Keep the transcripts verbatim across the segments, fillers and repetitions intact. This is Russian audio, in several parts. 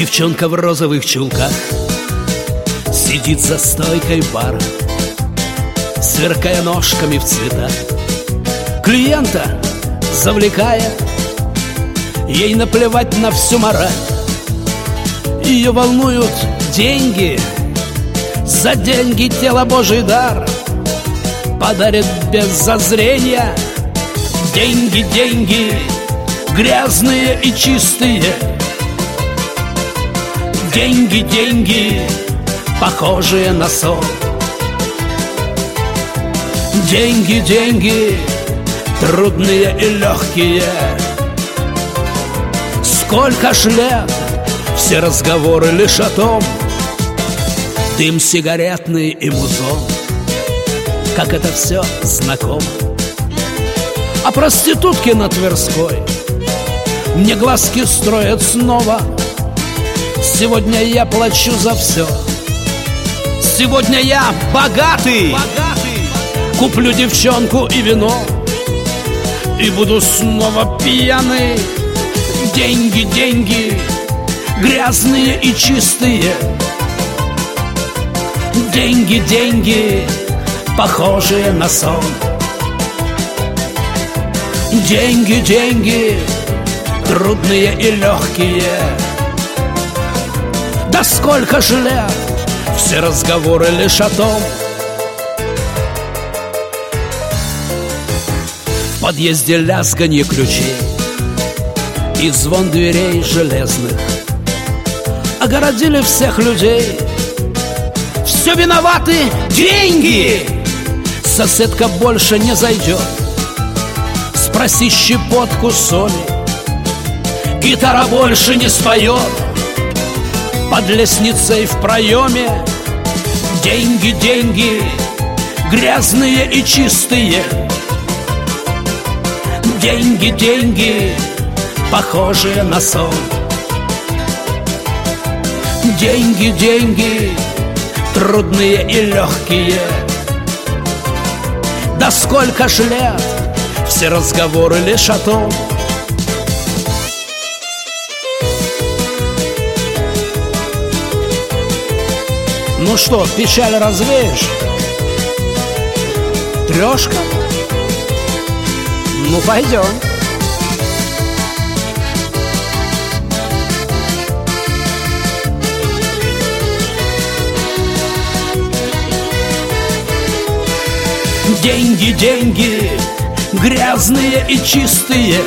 Девчонка в розовых чулках сидит за стойкой бара, сверкая ножками в цветах, клиента завлекая. Ей наплевать на всю мораль, ее волнуют деньги. За деньги тело Божий дар подарит без зазрения. Деньги, деньги, грязные и чистые. Деньги, деньги, похожие на сон. Деньги, деньги, трудные и легкие. Сколько ж лет, все разговоры лишь о том. Дым сигаретный и музон, как это все знакомо. А проститутки на Тверской мне глазки строят снова. Сегодня я плачу за все. Сегодня я богатый, богатый. Куплю девчонку и вино, и буду снова пьяный. Деньги, деньги, грязные и чистые. Деньги, деньги, похожие на сон. Деньги, деньги, трудные и легкие. Да сколько ж лет, все разговоры лишь о том. В подъезде лязганье ключей и звон дверей железных огородили всех людей. Все виноваты деньги. Соседка больше не зайдет. Спроси щепотку соли. Гитара больше не споет. Под лестницей в проеме деньги, деньги, грязные и чистые. Деньги, деньги, похожие на сон. Деньги, деньги, трудные и легкие. Да сколько ж лет, все разговоры лишь о том. Ну что, печаль развеешь? Трешка? Ну, пойдем. Деньги, деньги, грязные и чистые.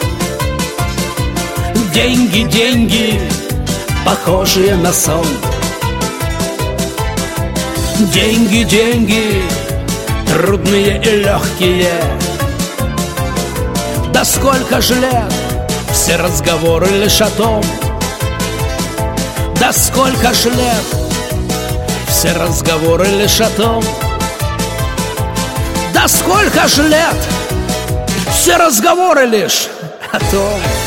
Деньги, деньги, похожие на сон. Деньги, деньги, трудные и легкие. Да сколько ж лет, все разговоры лишь о том. Да сколько ж лет, все разговоры лишь о том. Да сколько ж лет, все разговоры лишь о том.